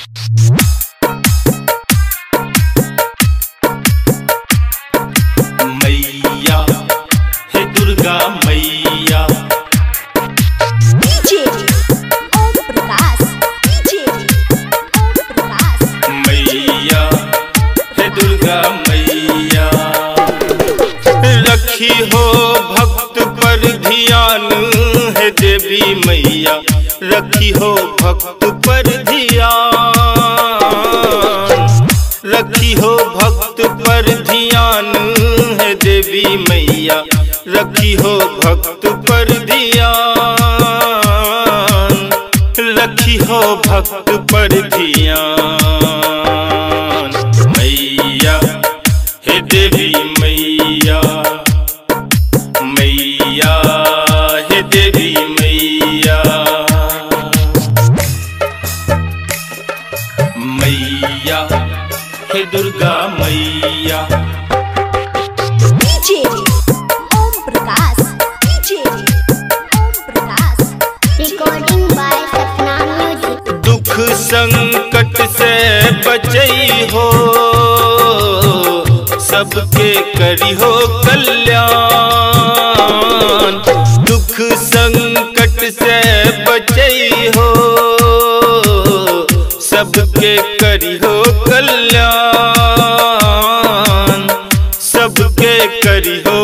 मैया हे दुर्गा मैया। DJ Om Prakash, DJ Om Prakash. मैया हे दुर्गा मैया। रखी हो भक्त पर ध्यान है देवी मैया, रखी हो भक्त पर ध्यान, रखी हो भक्त पर ध्यान है देवी मैया, रखी हो भक्त पर ध्यान, रखी हो भक्त पर ध्यान। मैया हे देवी मैया, मैया हे देवी मैया। मैया हे दुर्गा मैया। DJ Om Prakash, DJ Om Prakash. Recording by Sapna music. दुख संकट से बचई हो, सबके करी हो कल्याण। दुख संकट से बचई हो, सबके करी हो कल्याण, सबके करी हो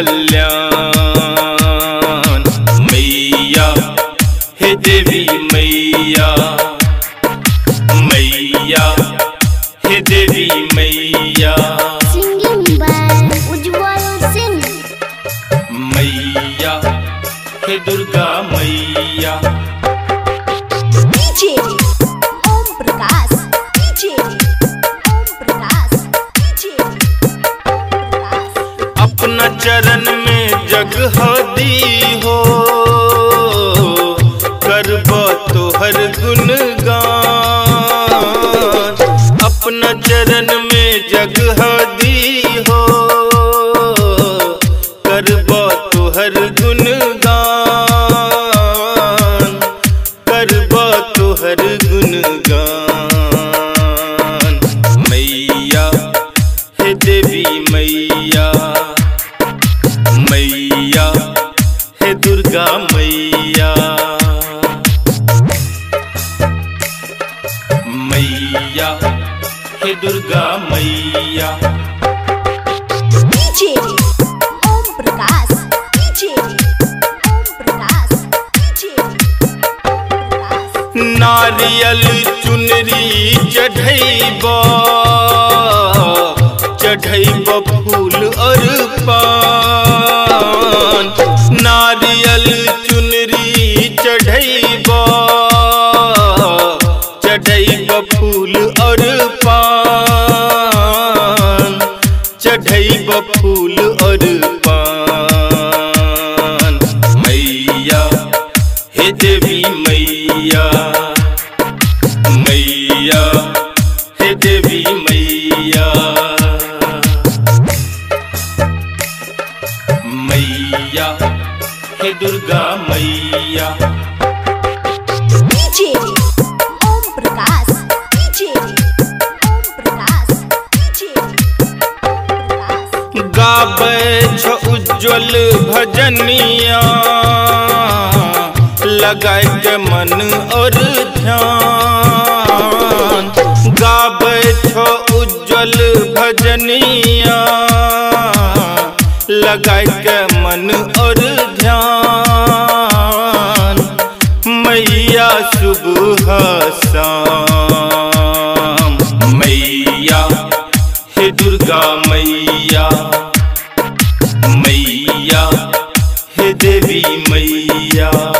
कल्याण। मैया हे देवी मैया, मैया हे देवी मैया। Singing by Ujjwal Singh. मैया हे दुर्गा मैया। DJ Om Prakash, DJ Om Prakash, DJ Om Prakash. अपना चरण में जगह दी हो, करब तोहर गुणगान। अपना चरण में जगह दी हो, करब तोहर गुणगान, करब तोहर गुणगान। मैया हे देवी मैया, मैया हे दुर्गा मैया। मैया हे दुर्गा मैया। DJ Om Prakash, DJ Om Prakash, DJ Om Prakash. नारियल चुनरी चढ़ैब, चढ़ैब फूल और पान। नारियल चुनरी चढ़ैब, चढ़ैब फूल और पान, चढ़ैब फूल और पान। मैया हे देवी मैया, मैया हे देवी मैया। मैया हे दुर्गा मैया। DJ Om Prakash, DJ Om Prakash, DJ Om Prakash. गाबै छो उज्जवल भजनिया, लगाए के मन और ध्यान। गाबै छो उज्जवल भजनिया, लगाए के मन और ध्यान। मैया सुबह शाम। मैया हे दुर्गा मैया, मैया हे देवी मैया।